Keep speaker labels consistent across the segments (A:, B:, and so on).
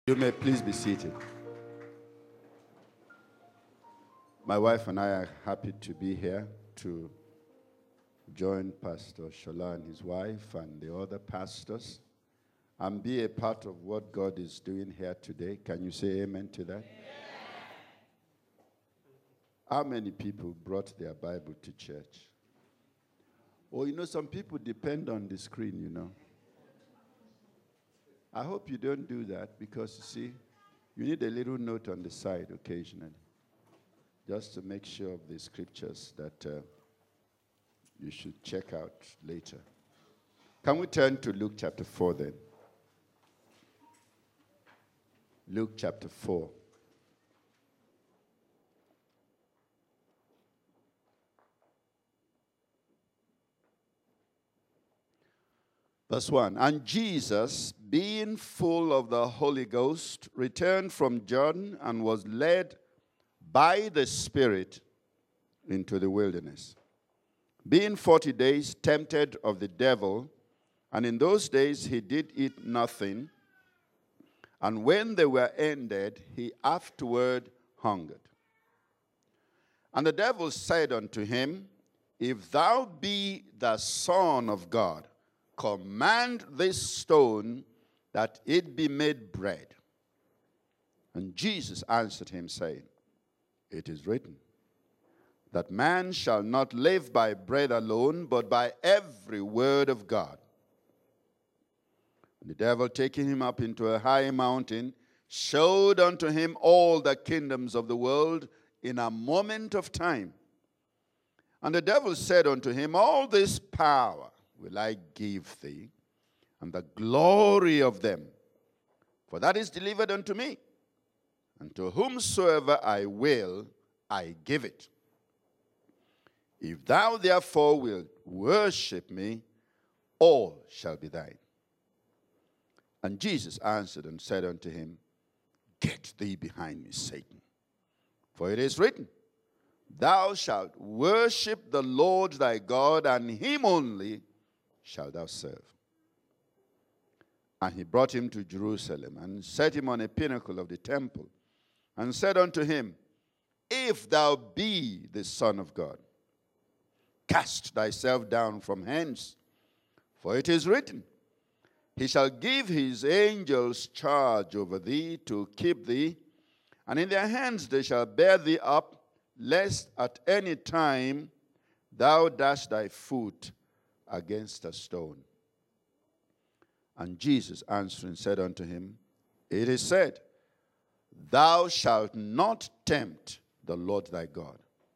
A: You may please be seated. My wife and I are happy to be here to join Pastor Shola and his wife and the other pastors and be a part of what God is doing here today. Can you say amen to that? Amen. How many people brought their Bible to church? Oh, some people depend on the screen, I hope you don't do that because, you see, you need a little note on the side occasionally just to make sure of the scriptures that you should check out later. Can we turn to Luke chapter 4 then? Luke chapter 4. Verse 1, and Jesus, being full of the Holy Ghost, returned from Jordan and was led by the Spirit into the wilderness, being 40 days tempted of the devil, and in those days he did eat nothing, and when they were ended, he afterward hungered. And the devil said unto him, if thou be the Son of God, command this stone that it be made bread. And Jesus answered him, saying, it is written, that man shall not live by bread alone, but by every word of God. And the devil, taking him up into a high mountain, showed unto him all the kingdoms of the world in a moment of time. And the devil said unto him, all this power will I give thee, and the glory of them, for that is delivered unto me, and to whomsoever I will, I give it. If thou therefore wilt worship me, all shall be thine. And Jesus answered and said unto him, get thee behind me, Satan, for it is written, thou shalt worship the Lord thy God, and him only shalt thou serve. And he brought him to Jerusalem, and set him on a pinnacle of the temple, and said unto him, if thou be the Son of God, cast thyself down from hence, for it is written, he shall give his angels charge over thee to keep thee, and in their hands they shall bear thee up, lest at any time thou dash thy foot against a stone. And Jesus answering said unto him, it is said, thou shalt not tempt the Lord thy God.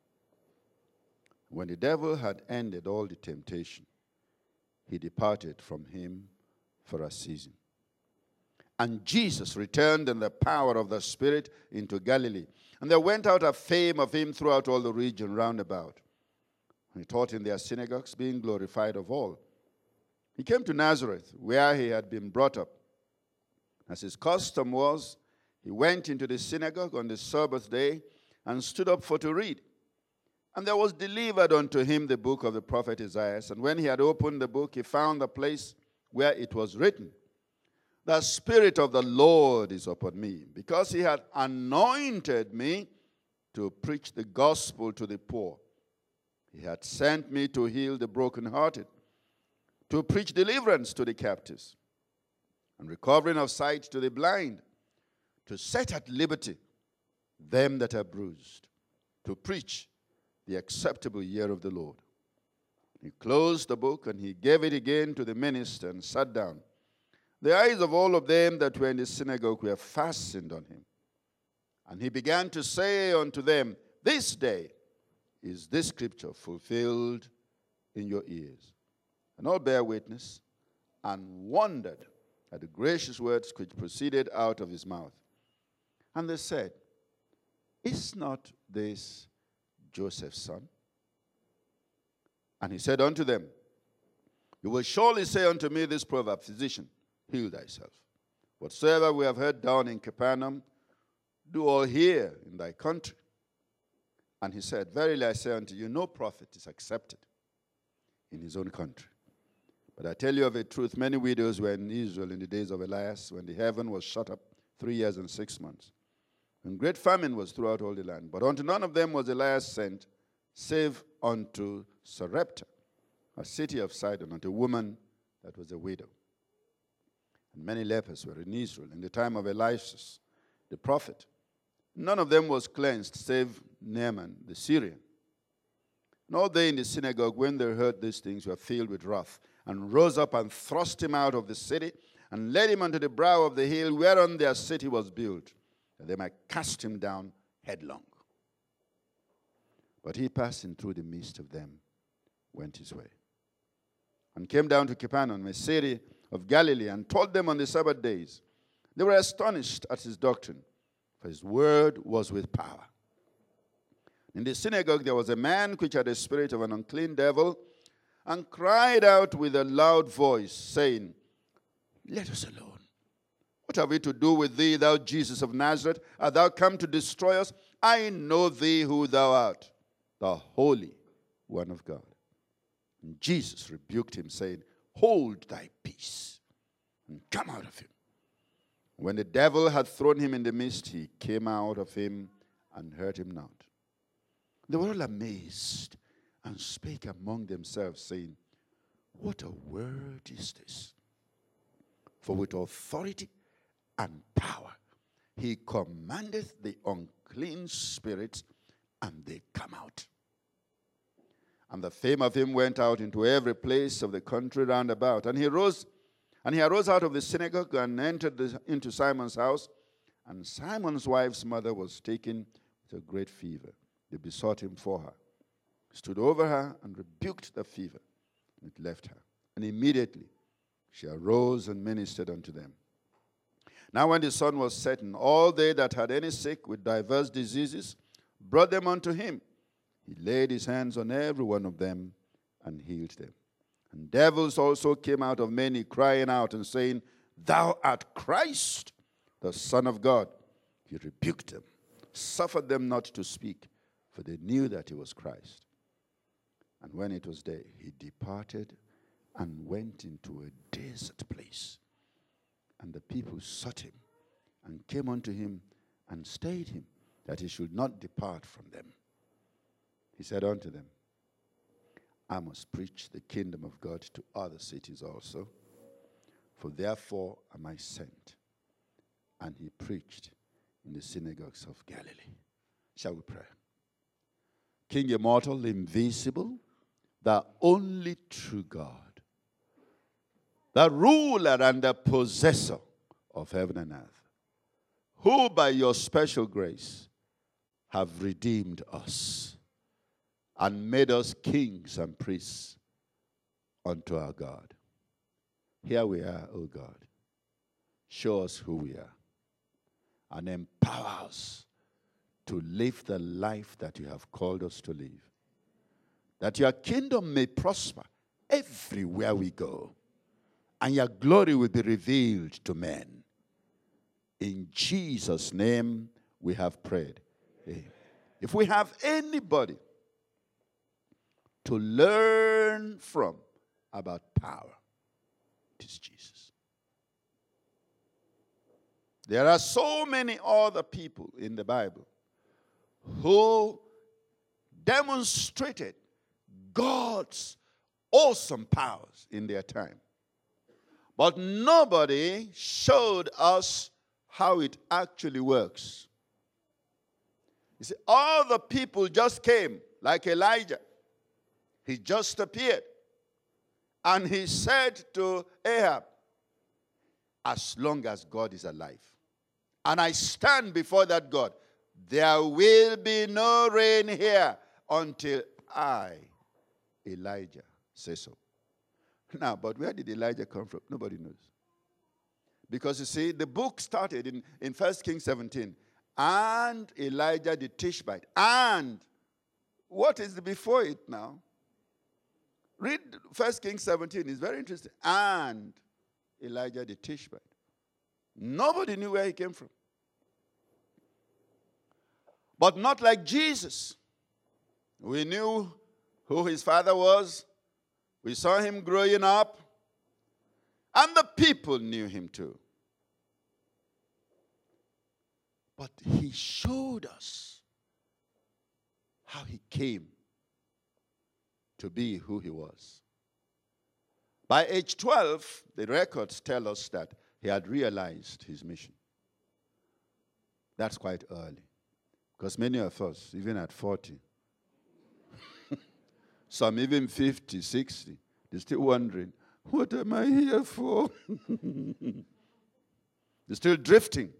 A: When the devil had ended all the temptation, he departed from him for a season. And Jesus returned in the power of the Spirit into Galilee. And there went out a fame of him throughout all the region round about. He taught in their synagogues, being glorified of all. He came to Nazareth, where he had been brought up. As his custom was, he went into the synagogue on the Sabbath day and stood up for to read. And there was delivered unto him the book of the prophet Isaiah. And when he had opened the book, he found the place where it was written, the Spirit of the Lord is upon me, because he had anointed me to preach the gospel to the poor. He had sent me to heal the brokenhearted, to preach deliverance to the captives, and recovering of sight to the blind, to set at liberty them that are bruised, to preach the acceptable year of the Lord. He closed the book, and he gave it again to the minister, and sat down. The eyes of all of them that were in the synagogue were fastened on him. And he began to say unto them, this day is this scripture fulfilled in your ears. And all bear witness, and wondered at the gracious words which proceeded out of his mouth. And they said, is not this Joseph's son? And he said unto them, you will surely say unto me this proverb, physician, heal thyself. Whatsoever we have heard down in Capernaum, do all here in thy country. And he said, verily I say unto you, no prophet is accepted in his own country. But I tell you of a truth, many widows were in Israel in the days of Elias, when the heaven was shut up 3 years and 6 months. And great famine was throughout all the land. But unto none of them was Elias sent, save unto Sarepta, a city of Sidon, unto a woman that was a widow. And many lepers were in Israel in the time of Elisha, the prophet. None of them was cleansed, save Naaman the Syrian. And all they in the synagogue, when they heard these things, were filled with wrath, and rose up and thrust him out of the city, and led him unto the brow of the hill whereon their city was built, that they might cast him down headlong. But he, passing through the midst of them, went his way, and came down to Capernaum, a city of Galilee, and taught them on the Sabbath days. They were astonished at his doctrine, for his word was with power. In the synagogue there was a man which had a spirit of an unclean devil, and cried out with a loud voice, saying, Let us alone. What have we to do with thee, thou Jesus of Nazareth? Art thou come to destroy us? I know thee who thou art, the Holy One of God. And Jesus rebuked him, saying, Hold thy peace, and come out of him. When the devil had thrown him in the midst, he came out of him and hurt him not. They were all amazed, and spake among themselves, saying, What a word is this? For with authority and power he commandeth the unclean spirits, and they come out. And the fame of him went out into every place of the country round about. And he arose out of the synagogue and entered into Simon's house. And Simon's wife's mother was taken with a great fever. They besought him for her. He stood over her and rebuked the fever, and it left her. And immediately she arose and ministered unto them. Now when the sun was setting, all they that had any sick with divers diseases brought them unto him. He laid his hands on every one of them and healed them. And devils also came out of many, crying out and saying, Thou art Christ, the Son of God. He rebuked them, suffered them not to speak, for they knew that he was Christ. And when it was day, he departed and went into a desert place. And the people sought him, and came unto him, and stayed him, that he should not depart from them. He said unto them, I must preach the kingdom of God to other cities also, for therefore am I sent. And he preached in the synagogues of Galilee. Shall we pray? King immortal, invisible, the only true God, the ruler and the possessor of heaven and earth, who by your special grace have redeemed us and made us kings and priests unto our God. Here we are, O God. Show us who we are and empower us to live the life that you have called us to live, that your kingdom may prosper everywhere we go, and your glory will be revealed to men. In Jesus' name we have prayed. Amen. If we have anybody to learn from about power, it is Jesus. There are so many other people in the Bible who demonstrated God's awesome powers in their time. But nobody showed us how it actually works. You see, all the people just came, like Elijah. He just appeared. And he said to Ahab, as long as God is alive, and I stand before that God, there will be no rain here until I, Elijah, say so. Now, but where did Elijah come from? Nobody knows. Because you see, the book started in 1 Kings 17. And Elijah the Tishbite. And what is before it now? Read 1 Kings 17. It's very interesting. And Elijah the Tishbite. Nobody knew where he came from. But not like Jesus. We knew who his father was. We saw him growing up. And the people knew him too. But he showed us how he came to be who he was. By age 12, the records tell us that he had realized his mission. That's quite early. Because many of us, even at 40, some even 50, 60, they're still wondering, what am I here for? They're still drifting.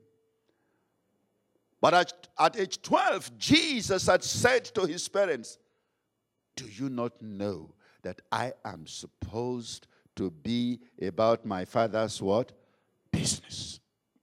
A: But at age 12, Jesus had said to his parents, do you not know that I am supposed to be about my Father's what? Business.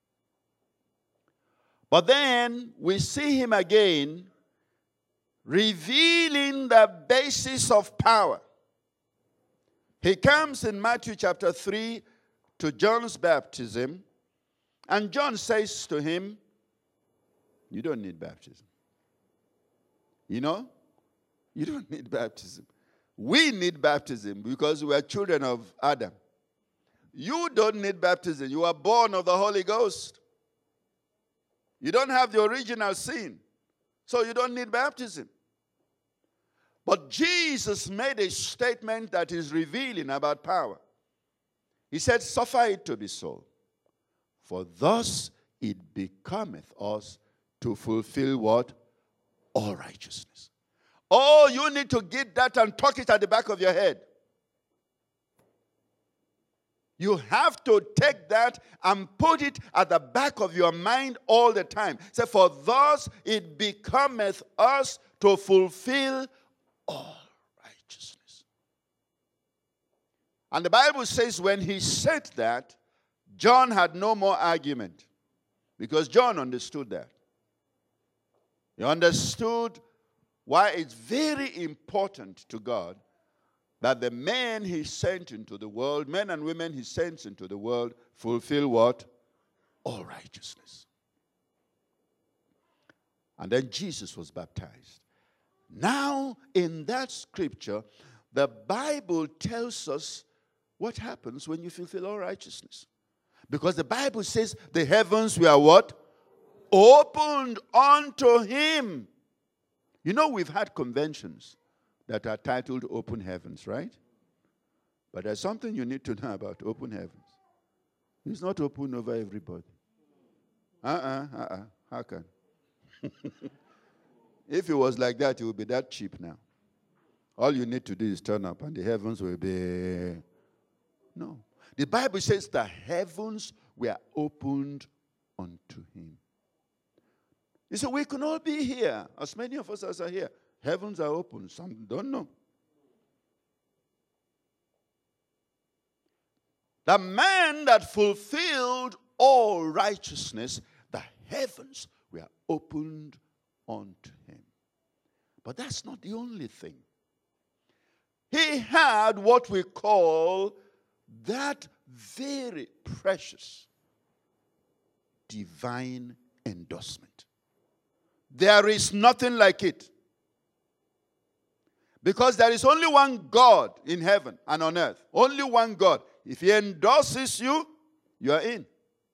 A: But then we see him again revealing the basis of power. He comes in Matthew chapter 3 to John's baptism, and John says to him, you don't need baptism. You know? You don't need baptism. We need baptism because we are children of Adam. You don't need baptism. You are born of the Holy Ghost. You don't have the original sin, so you don't need baptism. But Jesus made a statement that is revealing about power. He said, suffer it to be so, for thus it becometh us to fulfill what? All righteousness. Oh, you need to get that and tuck it at the back of your head. You have to take that and put it at the back of your mind all the time. Say, for thus it becometh us to fulfill all righteousness. And the Bible says when he said that, John had no more argument. Because John understood that. He understood why it's very important to God that the men he sent into the world, men and women he sends into the world, fulfill what? All righteousness. And then Jesus was baptized. Now, in that scripture, the Bible tells us what happens when you fulfill all righteousness. Because the Bible says the heavens were what? Opened unto him. You know, we've had conventions that are titled Open Heavens, right? But there's something you need to know about open heavens. It's not open over everybody. How can? If it was like that, it would be that cheap now. All you need to do is turn up and the heavens will be... No. The Bible says the heavens were opened unto him. You say, we can all be here, as many of us as are here. Heavens are open. Some don't know. The man that fulfilled all righteousness, the heavens were opened unto him. But that's not the only thing. He had what we call that very precious divine endorsement. There is nothing like it. Because there is only one God in heaven and on earth. Only one God. If he endorses you, you are in.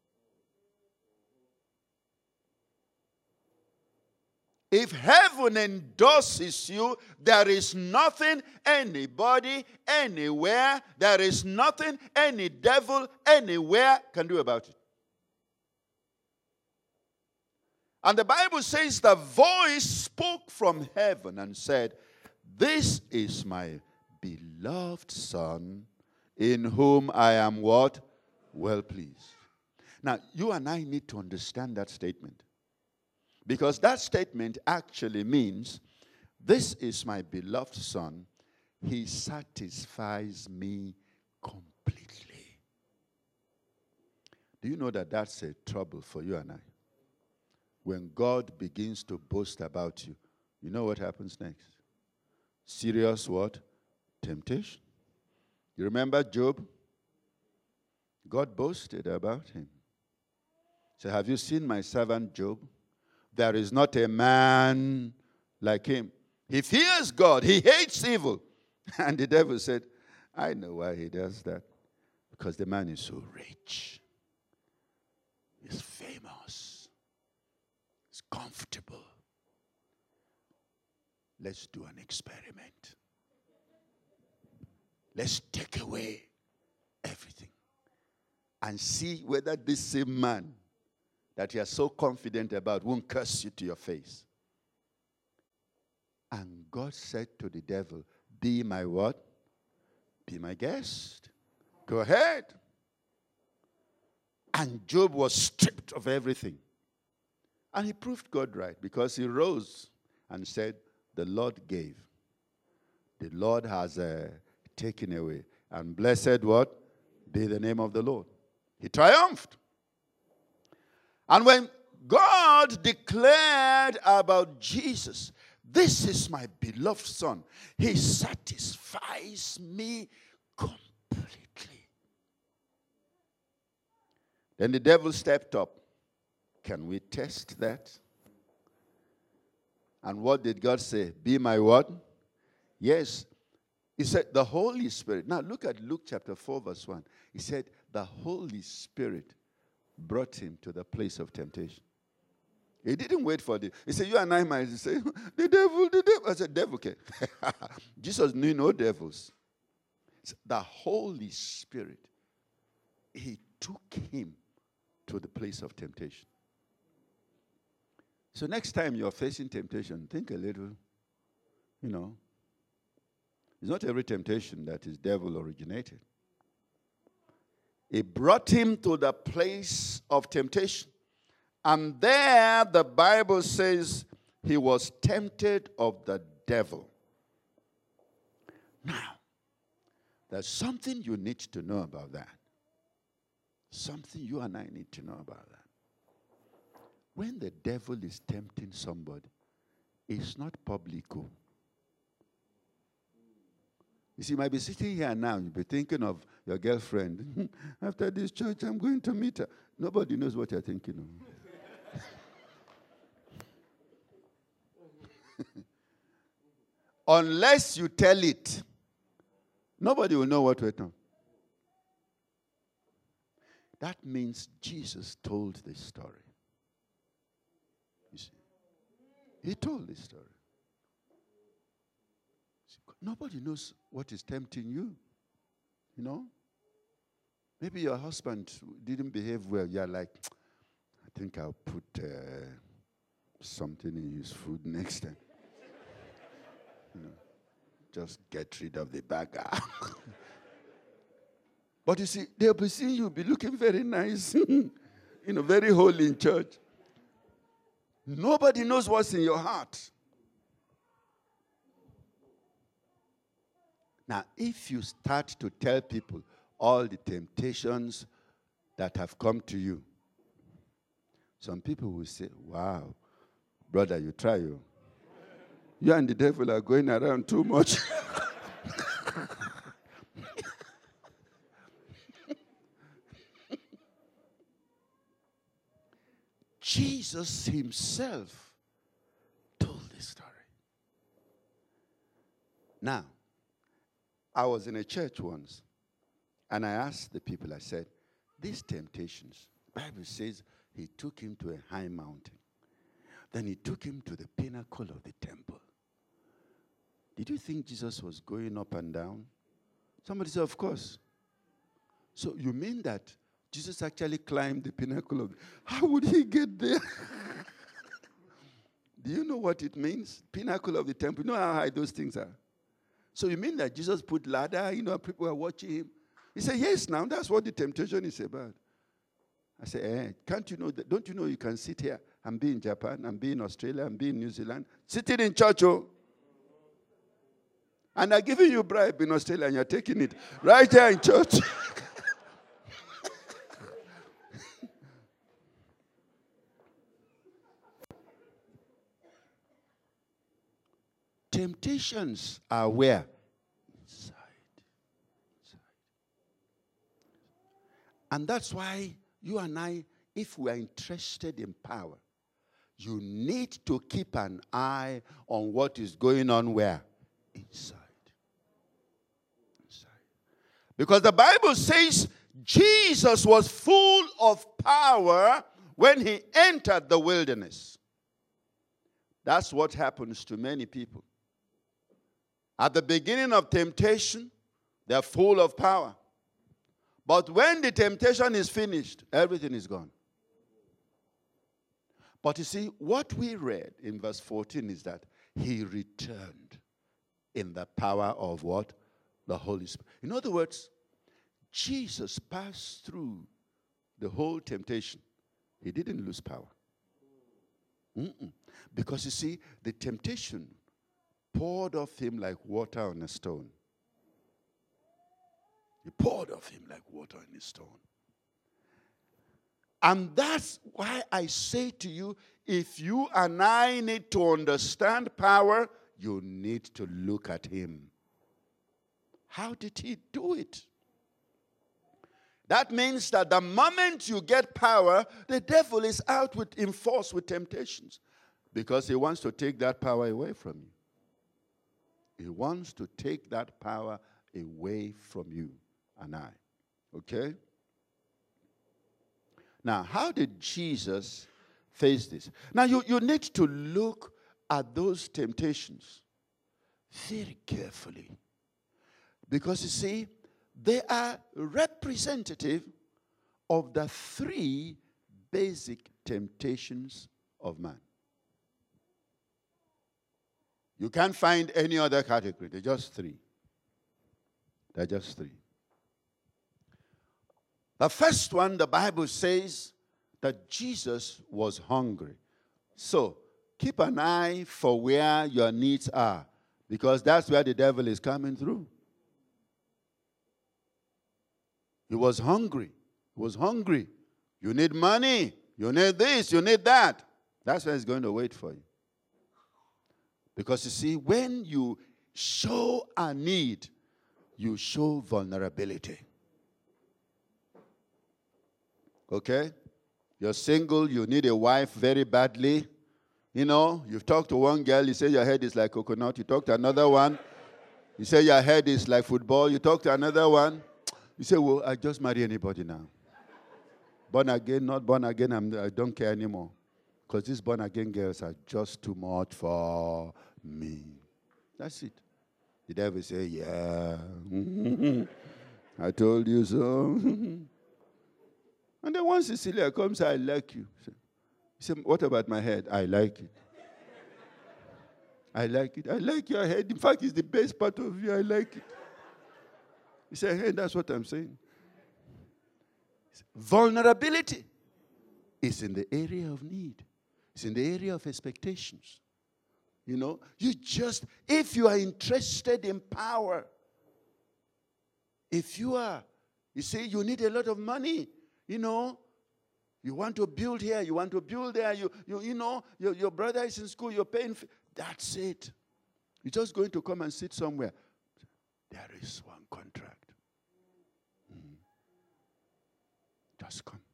A: If heaven endorses you, there is nothing anybody, anywhere, there is nothing any devil, anywhere can do about it. And the Bible says the voice spoke from heaven and said, this is my beloved Son, in whom I am what? Well pleased. Now, you and I need to understand that statement. Because that statement actually means, this is my beloved Son. He satisfies me completely. Do you know that that's a trouble for you and I? When God begins to boast about you, you know what happens next? Serious what? Temptation. You remember Job? God boasted about him. So have you seen my servant Job? There is not a man like him. He fears God. He hates evil. And the devil said, I know why he does that. Because the man is so rich. He's famous. comfortable. Let's do an experiment. Let's take away everything and see whether this same man that you are so confident about won't curse you to your face. And God said to the devil, be my what? Be my guest. Go ahead. And Job was stripped of everything. And he proved God right because he rose and said, the Lord gave. The Lord has taken away. And blessed what? Be the name of the Lord. He triumphed. And when God declared about Jesus, this is my beloved son, he satisfies me completely. Then the devil stepped up. Can we test that? And what did God say? Be my what? Yes. He said the Holy Spirit. Now look at Luke chapter 4 verse 1. He said the Holy Spirit brought him to the place of temptation. He didn't wait for the. He said, you and I might say, the devil. I said, devil, okay. Jesus knew no devils. The Holy Spirit, he took him to the place of temptation. So next time you're facing temptation, think a little, It's not every temptation that is devil originated. He brought him to the place of temptation. And there the Bible says he was tempted of the devil. Now, there's something you need to know about that. Something you and I need to know about that. When the devil is tempting somebody, it's not public. You see, you might be sitting here now, you'll be thinking of your girlfriend. After this church, I'm going to meet her. Nobody knows what you're thinking of. Unless you tell it, nobody will know what went on. That means Jesus told this story. You see, he told this story. Nobody knows what is tempting you. Maybe your husband didn't behave well. You're like, I think I'll put something in his food next time. Just get rid of the bagger. But you see, they'll be seeing you be looking very nice, very holy in church. Nobody knows what's in your heart. Now, if you start to tell people all the temptations that have come to you, some people will say, wow, brother, you try. You and the devil are going around too much. Jesus himself told this story. Now, I was in a church once, and I asked the people, I said, these temptations, the Bible says he took him to a high mountain. Then he took him to the pinnacle of the temple. Did you think Jesus was going up and down? Somebody said, of course. So you mean that Jesus actually climbed the pinnacle of... How would he get there? Do you know what it means? Pinnacle of the temple. You know how high those things are? So you mean that Jesus put ladder, people are watching him? He said, yes, now that's what the temptation is about. I said, can't you know that? Don't you know you can sit here and be in Japan, and be in Australia, and be in New Zealand, sitting in church, and they're giving you a bribe in Australia, and you're taking it right here in church. Temptations are where? Inside. And that's why you and I, if we are interested in power, you need to keep an eye on what is going on where? Inside. Because the Bible says Jesus was full of power when he entered the wilderness. That's what happens to many people. At the beginning of temptation, they're full of power. But when the temptation is finished, everything is gone. But you see, what we read in verse 14 is that he returned in the power of what? The Holy Spirit. In other words, Jesus passed through the whole temptation. He didn't lose power. Because you see, the temptation poured off him like water on a stone. He poured off him like water on a stone. And that's why I say to you, if you and I need to understand power, you need to look at him. How did he do it? That means that the moment you get power, the devil is out in force with temptations. Because he wants to take that power away from you. He wants to take that power away from you and I. Okay? Now, how did Jesus face this? Now, you need to look at those temptations very carefully. Because you see, they are representative of the three basic temptations of man. You can't find any other category. They're just three. They're just three. The first one, the Bible says that Jesus was hungry. So, keep an eye for where your needs are, because that's where the devil is coming through. He was hungry. He was hungry. You need money. You need this. You need that. That's where he's going to wait for you. Because you see, when you show a need, you show vulnerability. Okay? You're single, you need a wife very badly. You know, you've talked to one girl, you say your head is like coconut. You talk to another one, you say your head is like football. You talk to another one, you say, well, I just marry anybody now. Born again, not born again, I don't care anymore. Because these born again girls are just too much for me. That's it. The devil say, yeah, I told you so. And then once Cecilia comes, I like you. He said, what about my head? I like it. I like it. I like your head. In fact, it's the best part of you. I like it. He said, hey, that's what I'm saying. Vulnerability is in the area of need. It's in the area of expectations. You know, if you are interested in power, if you are, you see, you need a lot of money. You know, you want to build here, you want to build there, you know, your brother is in school, you're paying. That's it. You're just going to come and sit somewhere. There is one contract. Just come.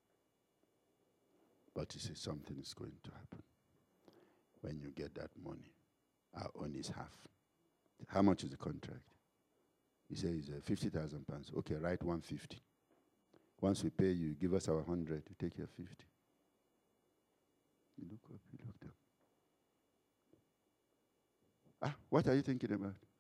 A: But you see, something is going to happen. When you get that money, our own is half. How much is the contract? He says 50,000 pounds. Okay, write 150. Once we pay you, give us our 100, you take your 50. You look up, you look down. What are you thinking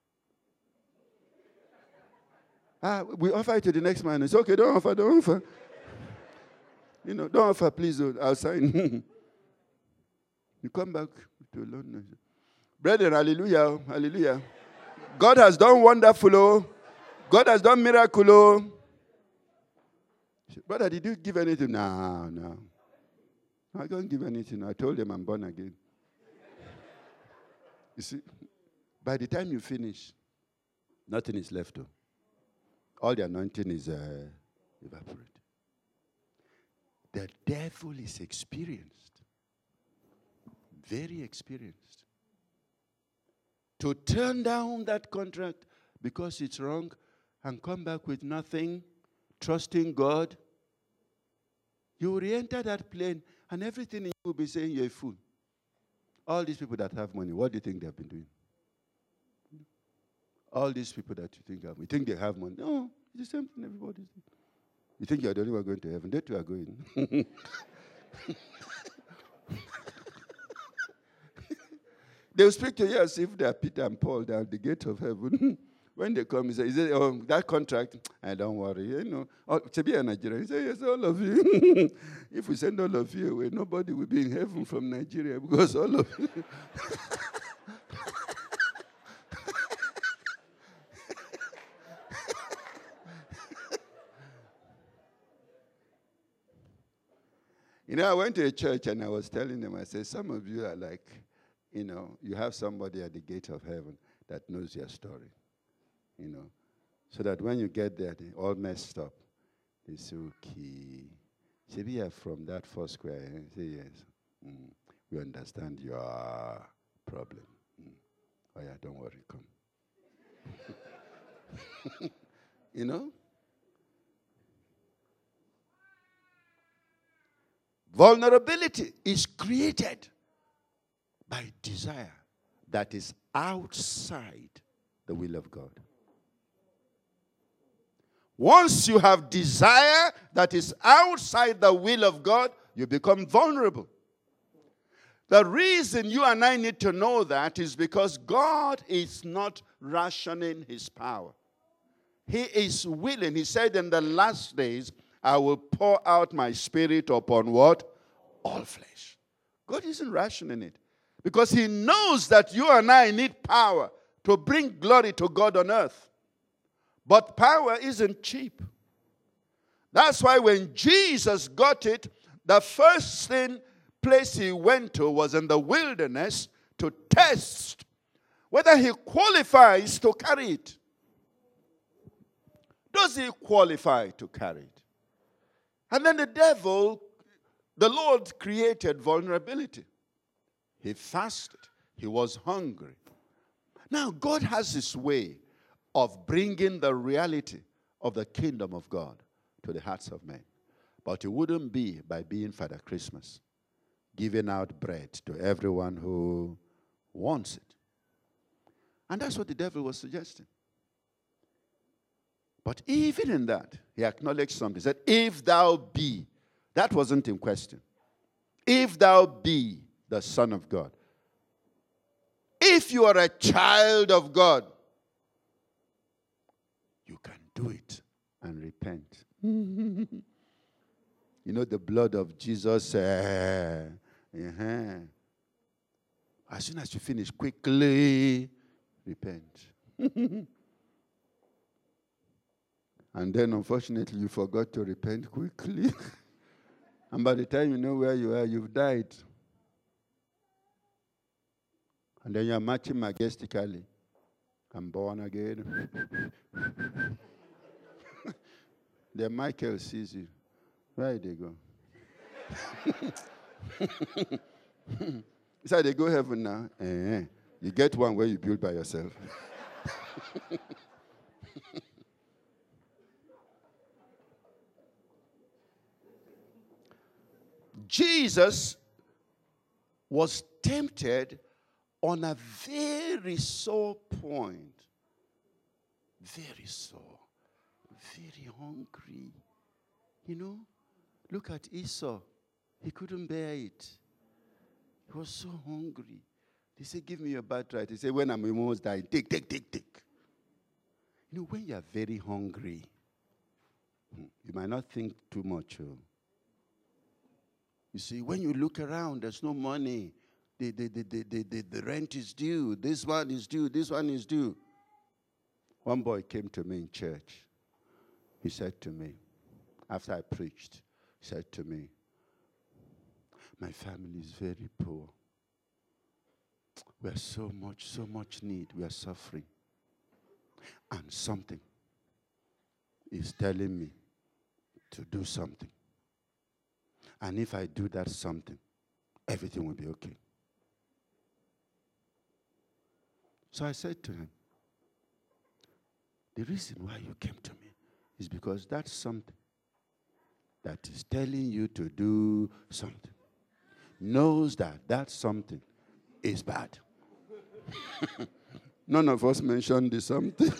A: about? We offer it to the next man. It's okay, don't offer. You know, don't offer, please, I'll sign. You come back to London. Brethren, hallelujah, hallelujah. God has done wonderful, oh. God has done miracle, oh. Brother, did you give anything? No. I don't give anything. I told them I'm born again. You see, by the time you finish, nothing is left. Oh. All the anointing is evaporated. The devil is experienced. Very experienced. To turn down that contract because it's wrong and come back with nothing, trusting God, you will re-enter that plane and everything in you will be saying you're a fool. All these people that have money, what do you think they've been doing? All these people that you think they have money. No, it's the same thing everybody's doing. You think you're the only one going to heaven. They too are going. They'll speak to you as if they are Peter and Paul. They are at the gate of heaven. When they come, he says, oh, that contract, don't worry. You know, to be a Nigerian, he says, yes, all of you. If we send all of you away, nobody will be in heaven from Nigeria because all of you. You know, I went to a church and I was telling them, I said, some of you are like, you know, you have somebody at the gate of heaven that knows your story. You know, so that when you get there, they all messed up. They say, okay. Say, we are from that four square. I say, yes. We understand your problem. Oh, yeah, don't worry, come. You know? Vulnerability is created by desire that is outside the will of God. Once you have desire that is outside the will of God, you become vulnerable. The reason you and I need to know that is because God is not rationing his power. He is willing. He said in the last days, I will pour out my spirit upon what? All flesh. God isn't rationing it. Because he knows that you and I need power to bring glory to God on earth. But power isn't cheap. That's why when Jesus got it, the first place he went to was in the wilderness to test whether he qualifies to carry it. Does he qualify to carry it? And then the Lord created vulnerability. He fasted. He was hungry. Now, God has this way of bringing the reality of the kingdom of God to the hearts of men. But it wouldn't be by being Father Christmas, giving out bread to everyone who wants it. And that's what the devil was suggesting. But even in that, he acknowledged something. He said, if thou be, that wasn't in question. If thou be the Son of God. If you are a child of God, you can do it and repent. You know, the blood of Jesus. As soon as you finish, quickly repent. And then, unfortunately, you forgot to repent quickly. And by the time you know where you are, you've died. And then you're marching majestically. I'm born again. Then Michael sees you. Where did they go? He said, they go heaven now. You get one where you build by yourself. Jesus was tempted on a very sore point. Very sore. Very hungry. You know, look at Esau. He couldn't bear it. He was so hungry. They said, give me your birthright. He said, when I'm almost dying, take. You know, when you're very hungry, you might not think too much. You see, when you look around, there's no money. The rent is due. This one is due. This one is due. One boy came to me in church. He said to me, after I preached, he said to me, my family is very poor. We are so much need. We are suffering. And something is telling me to do something. And if I do that something, everything will be okay. So I said to him, the reason why you came to me is because that's something that is telling you to do something. Knows that something is bad. None of us mentioned the something.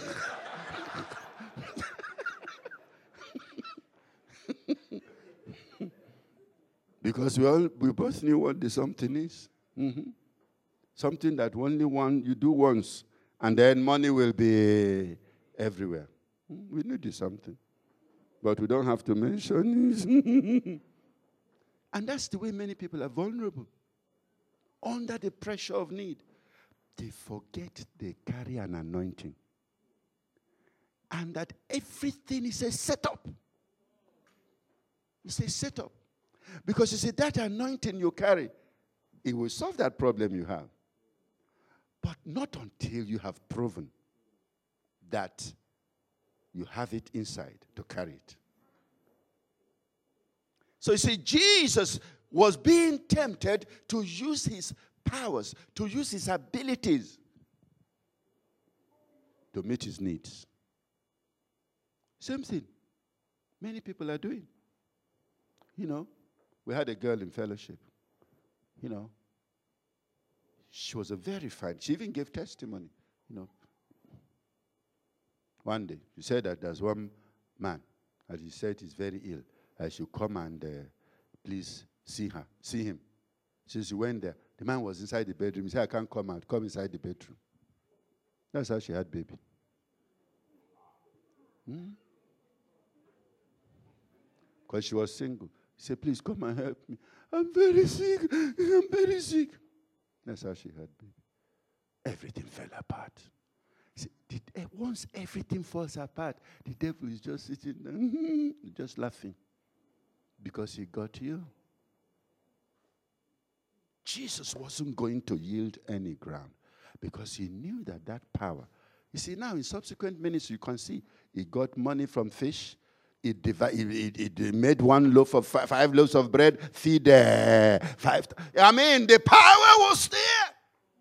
A: Because we both knew what the something is. Something that only you do once, and then money will be everywhere. We need something. But we don't have to mention it. And that's the way many people are vulnerable. Under the pressure of need. They forget they carry an anointing. And that everything is a setup. It's a setup. Because you see, that anointing you carry, it will solve that problem you have. But not until you have proven that you have it inside to carry it. So you see, Jesus was being tempted to use his powers, to use his abilities to meet his needs. Same thing many people are doing. You know, we had a girl in fellowship. You know, she was a very fine. She even gave testimony. You know, one day she said that there's one man, as he said, he's very ill. I should come and please see him. So she went there. The man was inside the bedroom. He said, I can't come out. Come inside the bedroom. That's how she had baby. Because she was single. He said, please come and help me. I'm very sick. I'm very sick. That's how she had baby. Everything fell apart. See, once everything falls apart, the devil is just sitting there, just laughing. Because he got you. Jesus wasn't going to yield any ground because he knew that power. You see, now in subsequent ministry, you can see he got money from fish. It made one loaf of 5 loaves of bread, feed 5. I mean, the power was there.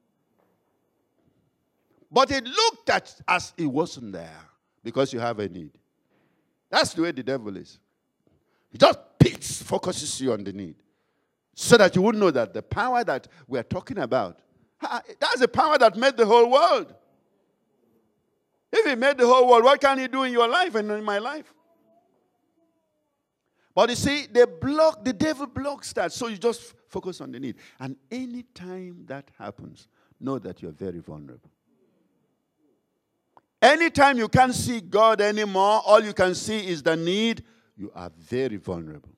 A: But it looked at as it wasn't there because you have a need. That's the way the devil is. He just focuses you on the need. So that you would know that the power that we're talking about, that's the power that made the whole world. If he made the whole world, what can he do in your life and in my life? But you see, the devil blocks that. So you just focus on the need. And anytime that happens, know that you're very vulnerable. Anytime you can't see God anymore, all you can see is the need, you are very vulnerable.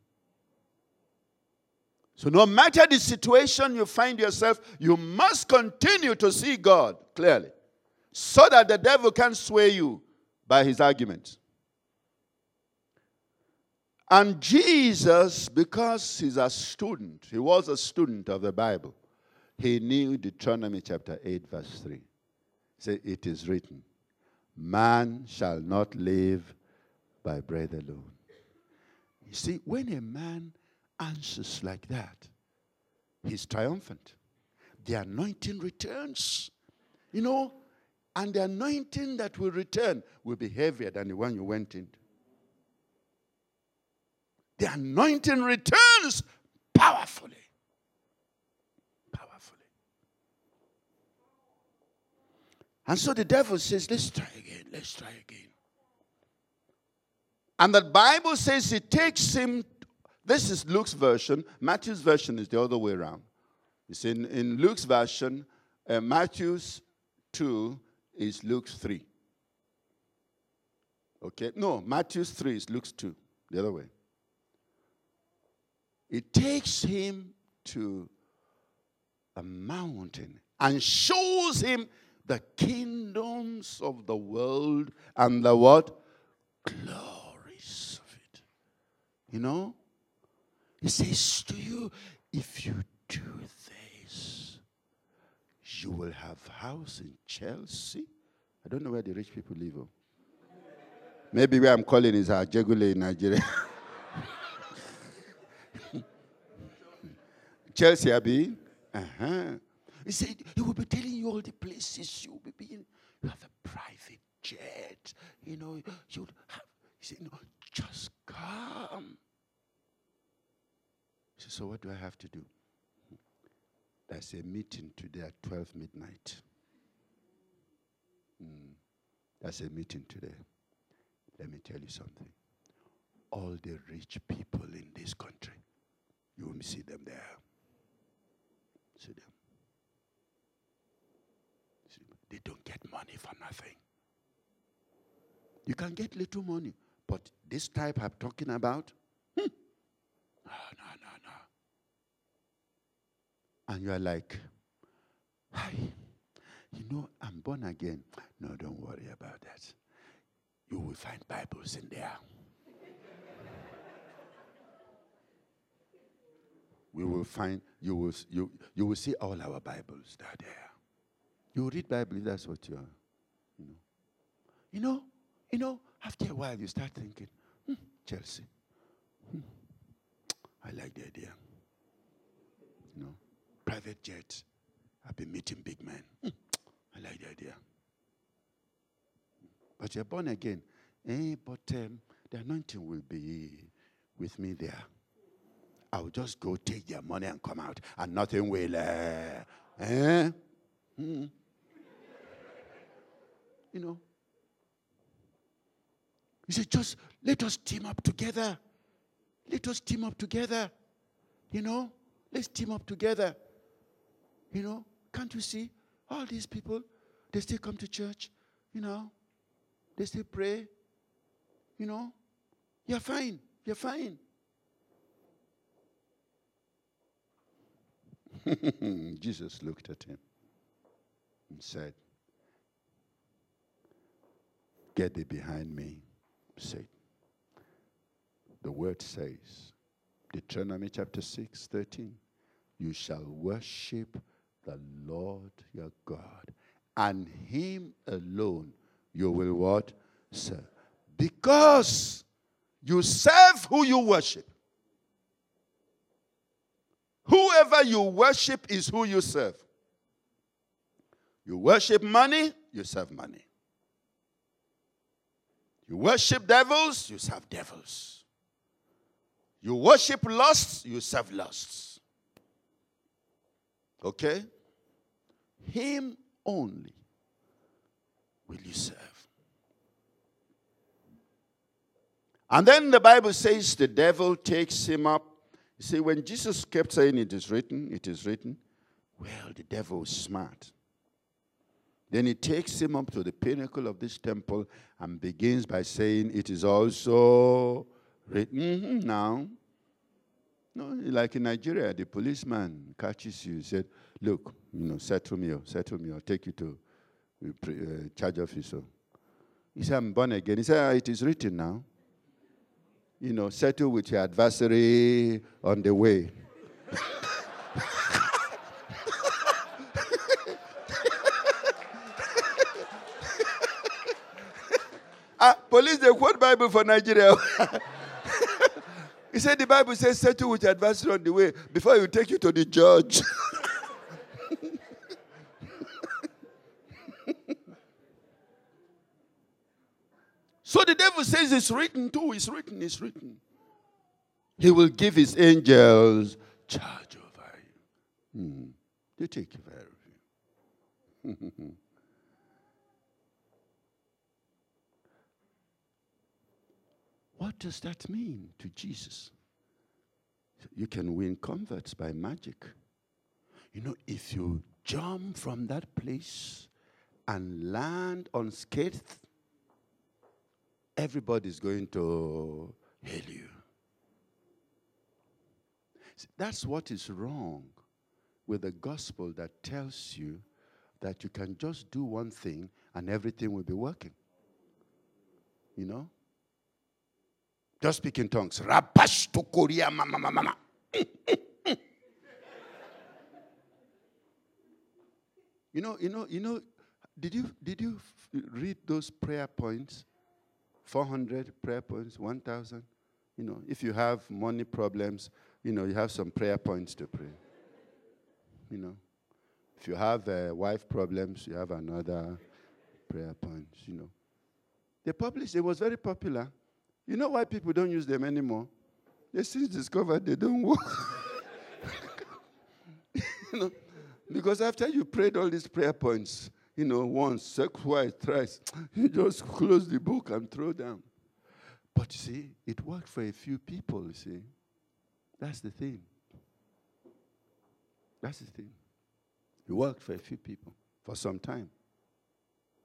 A: So no matter the situation you find yourself, you must continue to see God clearly so that the devil can't sway you by his arguments. And Jesus, because he's a student, he was a student of the Bible, he knew Deuteronomy chapter 8 verse 3. He said, it is written, man shall not live by bread alone. You see, when a man answers like that, he's triumphant. The anointing returns. You know, and the anointing that will return will be heavier than the one you went into. The anointing returns powerfully. Powerfully. And so the devil says, let's try again. Let's try again. And the Bible says it takes him. This is Luke's version. Matthew's version is the other way around. It's in Luke's version, Matthew's 2 is Luke's 3. Okay? No, Matthew's 3 is Luke's 2. The other way. It takes him to a mountain and shows him the kingdoms of the world and the what? Glories of it. You know? He says to you, if you do this, you will have house in Chelsea. I don't know where the rich people live. Maybe where I'm calling is Ajegule in Nigeria. Chelsea, Abi. He said, he will be telling you all the places you will be being. You have a private jet. You know, you have, he said, no, just come. He said, so what do I have to do? There's a meeting today at 12 midnight. There's a meeting today. Let me tell you something. All the rich people in this country, you will see them there. See them. they don't get money for nothing. You can get little money, but this type I'm talking about, no. And you are like, hi, I'm born again. No, don't worry about that. You will find Bibles in there. We will find, you will see all our Bibles that are there. You will read Bible if that's what you are. After a while you start thinking, Chelsea. I like the idea. Private jet. I've been meeting big men. I like the idea. But you're born again. But the anointing will be with me there. I'll just go take their money and come out, and nothing will. He said, just let us team up together. Let us team up together. Let's team up together. Can't you see all these people? They still come to church. They still pray. You're fine. You're fine. Jesus looked at him and said, get thee behind me, Satan. The word says, Deuteronomy chapter 6:13, you shall worship the Lord your God, and him alone you will what? Serve. Because you serve who you worship. Whoever you worship is who you serve. You worship money, you serve money. You worship devils, you serve devils. You worship lusts, you serve lusts. Okay? Him only will you serve. And then the Bible says the devil takes him up. You see, when Jesus kept saying it is written, well, the devil was smart. Then he takes him up to the pinnacle of this temple and begins by saying, it is also written now. No, like in Nigeria, the policeman catches you, said, look, settle me, I'll take you to charge officer. He said, I'm born again. He said, it is written now. Settle with your adversary on the way. Police, they quote Bible for Nigeria. He said the Bible says settle with your adversary on the way before you take you to the judge. So the devil says it's written too. It's written. He will give his angels charge over you. They take care of you. What does that mean to Jesus? You can win converts by magic. If you jump from that place and land unscathed, everybody's going to hail you. That's what is wrong with the gospel that tells you that you can just do one thing and everything will be working. Just speak in tongues. Rapash to Korea, mama. Did you read those prayer points? 400 prayer points, 1,000. If you have money problems, you have some prayer points to pray. If you have wife problems, you have another prayer point. They published, it was very popular. You know why people don't use them anymore? They since discovered they don't work. Because after you prayed all these prayer points, once, twice, thrice, you just close the book and throw down. But you see, it worked for a few people, you see. That's the thing. It worked for a few people for some time.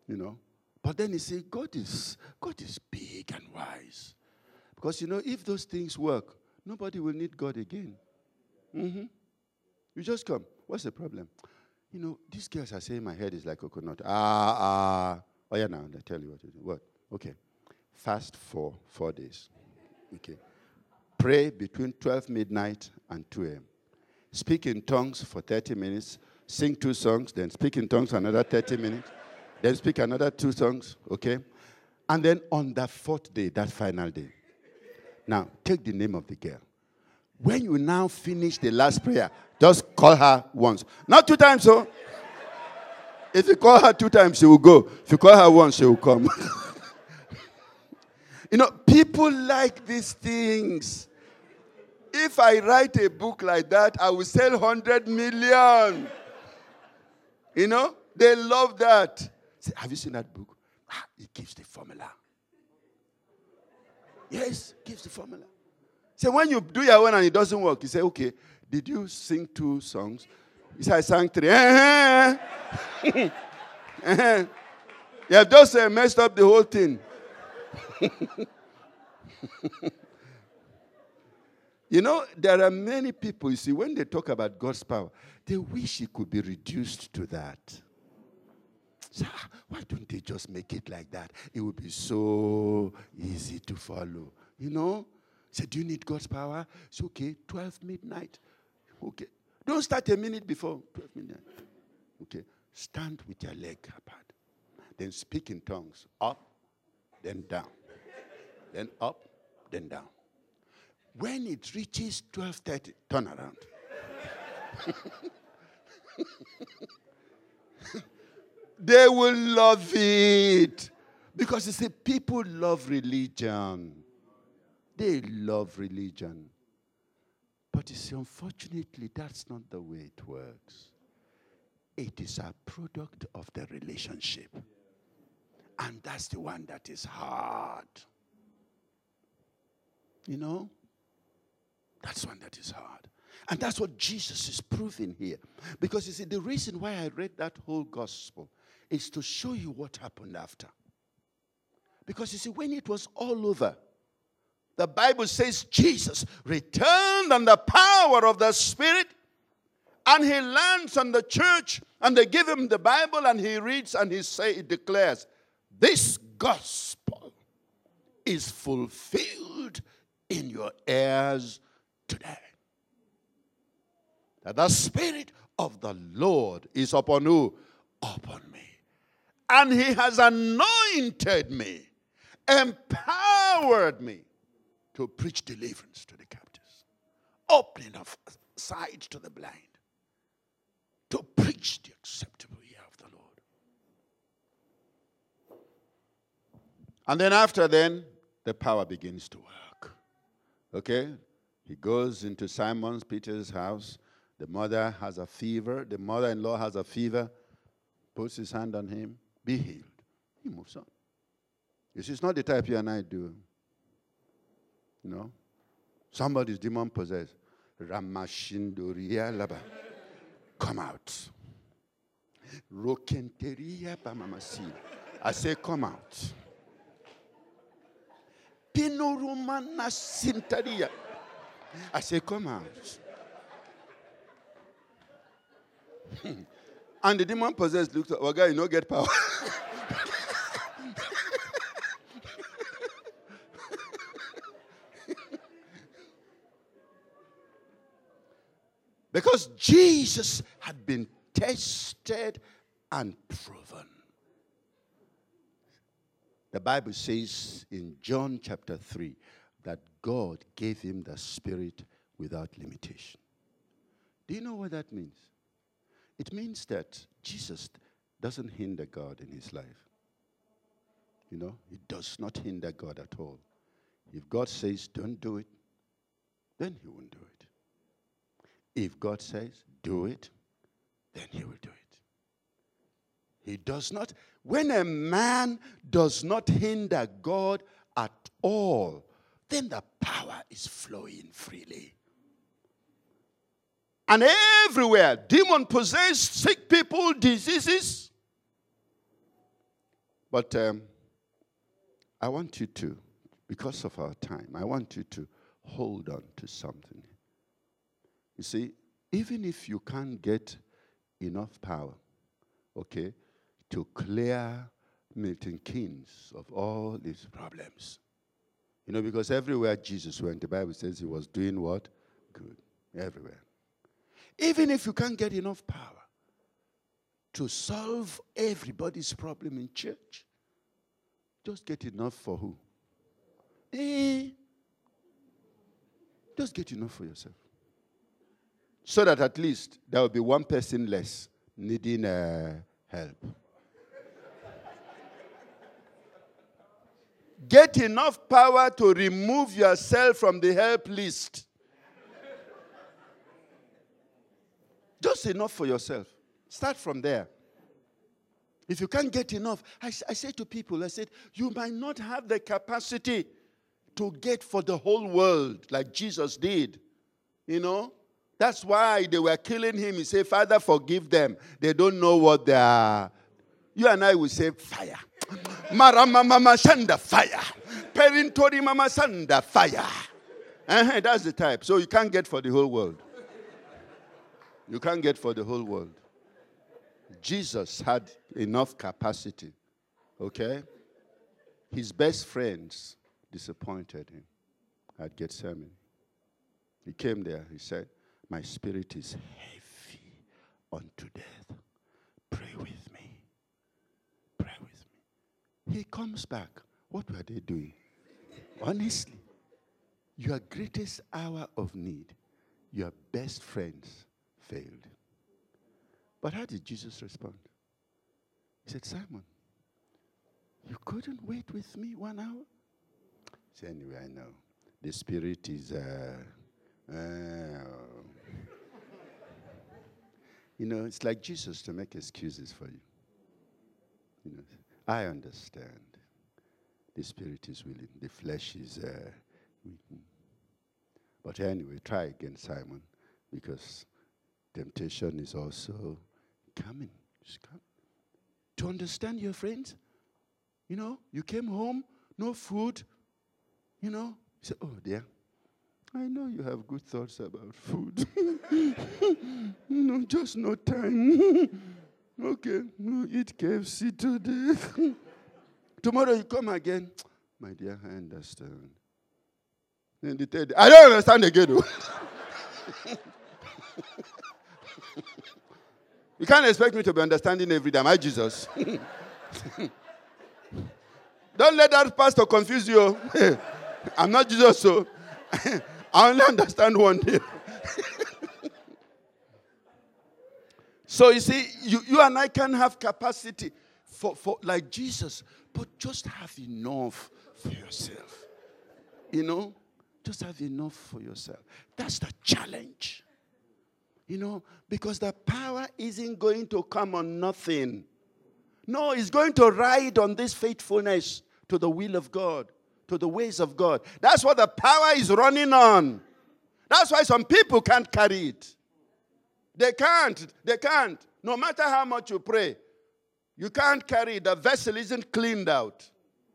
A: You know. But then you see, God is big and wise. Because, you know, if those things work, nobody will need God again. You just come. What's the problem? You know, these girls are saying my head is like coconut. Oh, yeah, now, I'll tell you what to do. What? Okay. Fast for 4 days. Okay. Pray between 12 midnight and 2 a.m. Speak in tongues for 30 minutes. Sing 2 songs, then speak in tongues for another 30 minutes. Then speak another 2 songs, okay? And then on the 4th day, that final day, now take the name of the girl. When you now finish the last prayer, just call her once. Not 2 times, so. If you call her 2 times, she will go. If you call her once, she will come. You know, people like these things. If I write a book like that, I will sell 100 million. You know, they love that. Say, have you seen that book? It gives the formula. Yes, gives the formula. So when you do your own and it doesn't work, you say, okay, did you sing 2 songs? He said, I sang 3. You have just messed up the whole thing. You know, there are many people, you see, when they talk about God's power, they wish it could be reduced to that. So, why don't they just make it like that? It would be so easy to follow. You know? Say, do you need God's power? It's okay, 12 midnight. Okay. Don't start a minute before 12 midnight. Okay. Stand with your leg apart. Then speak in tongues. Up, then down. Then up, then down. When it reaches 12:30, turn around. They will love it. Because you see, people love religion. They love religion. But you see, unfortunately, that's not the way it works. It is a product of the relationship. And that's the one that is hard. You know? That's one that is hard. And that's what Jesus is proving here. Because you see, the reason why I read that whole gospel is to show you what happened after. Because you see, when it was all over, the Bible says Jesus returned on the power of the Spirit, and he lands on the church, and they give him the Bible, and he reads, and he declares, this gospel is fulfilled in your ears today. That the Spirit of the Lord is upon who? Upon me. And he has anointed me, empowered me to preach deliverance to the captives, opening of sight to the blind, to preach the acceptable year of the Lord. And then after the power begins to work. Okay? He goes into Simon Peter's house. The mother has a fever. The mother-in-law has a fever. Puts his hand on him. Be healed. He moves on. You see, it's not the type you and I do. You know? Somebody's demon possessed. Ramashindoria laba. Come out. Rokenteria pamamasi. I say, come out. Pinorumana sintaria. I say, come out. And the demon possessed looked at, well, guy, you don't get power. Because Jesus had been tested and proven. The Bible says in John chapter 3 that God gave him the Spirit without limitation. Do you know what that means? It means that Jesus doesn't hinder God in his life. You know, he does not hinder God at all. If God says, don't do it, then he won't do it. If God says, do it, then he will do it. He does not. When a man does not hinder God at all, then the power is flowing freely. And everywhere, demon-possessed, sick people, diseases, But I want you to, because of our time, I want you to hold on to something. You see, even if you can't get enough power, okay, to clear Milton Keynes of all his problems. You know, because everywhere Jesus went, the Bible says he was doing what? Good. Everywhere. Even if you can't get enough power to solve everybody's problem in church, just get enough for who? Just get enough for yourself. So that at least there will be one person less needing help. Get enough power to remove yourself from the help list. Just enough for yourself. Start from there. If you can't get enough, I say to people, I said, you might not have the capacity to get for the whole world like Jesus did. You know? That's why they were killing him. He said, Father, forgive them. They don't know what they are. You and I will say, fire. Marama mama sanda fire. Perintori mama sanda fire. That's the type. So you can't get for the whole world. You can't get for the whole world. Jesus had enough capacity. Okay? His best friends disappointed him at Gethsemane. He came there. He said, my spirit is heavy unto death. Pray with me. Pray with me. He comes back. What were they doing? Honestly, your greatest hour of need, your best friends failed. But how did Jesus respond? He said, Simon, you couldn't wait with me 1 hour? He said, anyway, I know. The spirit is... you know, it's like Jesus to make excuses for you. You know, I understand. The spirit is willing. The flesh is weak. But anyway, try again, Simon, because temptation is also coming. It's coming. To understand your friends, you know, you came home, no food, you know. You say, oh dear, I know you have good thoughts about food. No, just no time. Okay, we'll eat KFC today. Tomorrow you come again. My dear, I understand. Then the third day, I don't understand again. You can't expect me to be understanding every day. Am I Jesus? Don't let that pastor confuse you. I'm not Jesus, so I only understand one day. So you see, you and I can have capacity for like Jesus, but just have enough for yourself. You know? Just have enough for yourself. That's the challenge. You know, because the power isn't going to come on nothing. No, it's going to ride on this faithfulness to the will of God, to the ways of God. That's what the power is running on. That's why some people can't carry it. They can't. They can't. No matter how much you pray, you can't carry it. The vessel isn't cleaned out.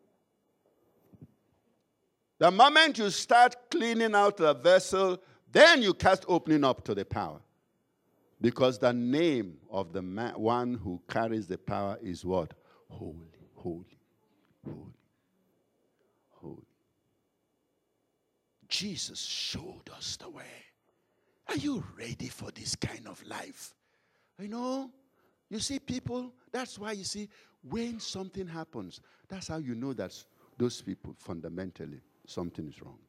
A: The moment you start cleaning out the vessel, then you cast opening up to the power. Because the name of the one who carries the power is what? Holy, holy, holy, holy. Jesus showed us the way. Are you ready for this kind of life? You know, you see people, that's why you see, when something happens, that's how you know that those people, fundamentally, something is wrong.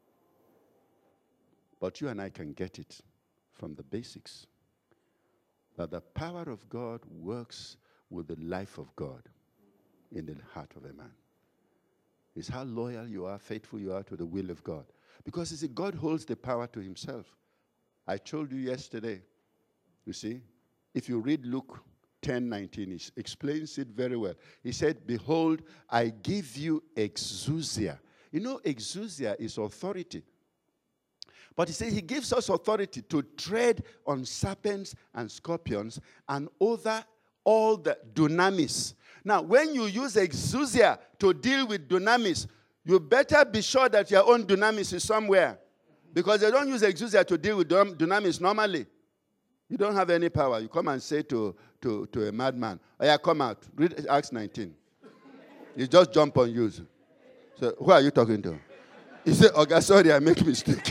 A: But you and I can get it from the basics. That the power of God works with the life of God in the heart of a man. It's how loyal you are, faithful you are to the will of God. Because you see, God holds the power to himself. I told you yesterday, you see, if you read Luke 10:19, he explains it very well. He said, behold, I give you exousia. You know, exousia is authority. But he said he gives us authority to tread on serpents and scorpions and over all the dunamis. Now, when you use exousia to deal with dunamis, you better be sure that your own dunamis is somewhere. Because they don't use exousia to deal with dunamis normally. You don't have any power. You come and say to a madman, oh yeah, come out. Read Acts 19. You just jump on you. So, who are you talking to? He said, okay, sorry, I make mistake.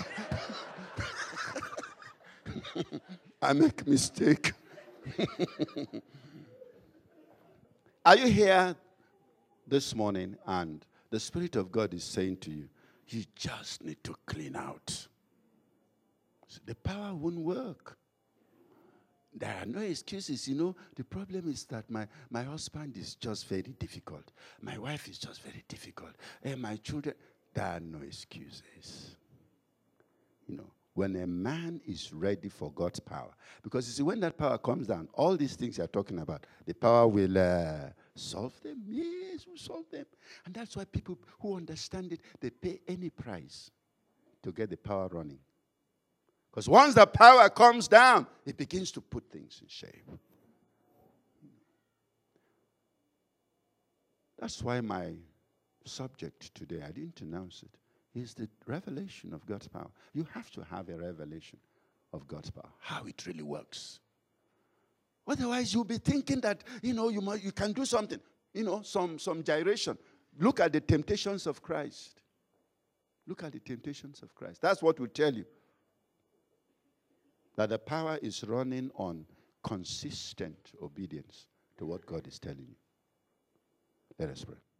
A: I make mistake. Are you here this morning and the Spirit of God is saying to you, you just need to clean out. So the power won't work. There are no excuses. You know, the problem is that my husband is just very difficult. My wife is just very difficult. And my children, there are no excuses. You know, when a man is ready for God's power, because you see, when that power comes down, all these things you're talking about, the power will solve them. Yes, will solve them. And that's why people who understand it, they pay any price to get the power running. Because once the power comes down, it begins to put things in shape. That's why my subject today, I didn't announce it, is the revelation of God's power. You have to have a revelation of God's power, how it really works. Otherwise, you'll be thinking that, you can do something, some gyration. Look at the temptations of Christ. Look at the temptations of Christ. That's what will tell you that the power is running on consistent obedience to what God is telling you. Let us pray.